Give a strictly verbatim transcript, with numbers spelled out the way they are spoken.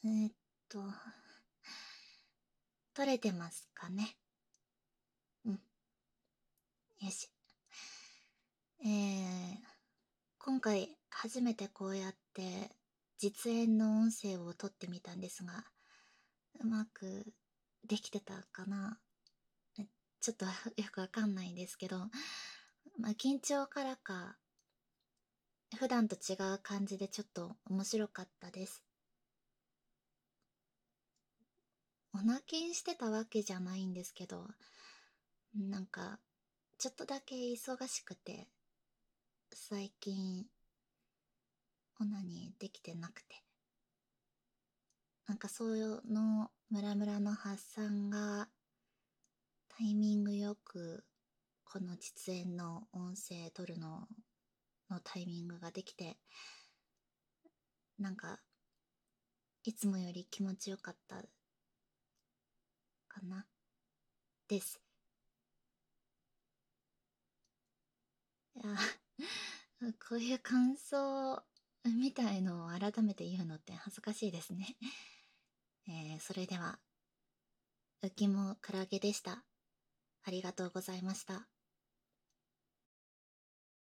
えーっと、取れてますかね。うん。よし。えー、今回初めてこうやって実演の音声を取ってみたんですが、うまくできてたかな。えちょっとよくわかんないんですけど、まあ、緊張からか、普段と違う感じでちょっと面白かったです。お泣きしてたわけじゃないんですけど、なんか、ちょっとだけ忙しくて、最近、オナニーできてなくて。なんかそういうの、ムラムラの発散が、タイミングよく、この実演の音声取るののタイミングができて、なんか、いつもより気持ちよかったかな、です。いや、こういう感想みたいのを改めて言うのって恥ずかしいですね。えー、それでは、浮きもクラゲでした。ありがとうございました。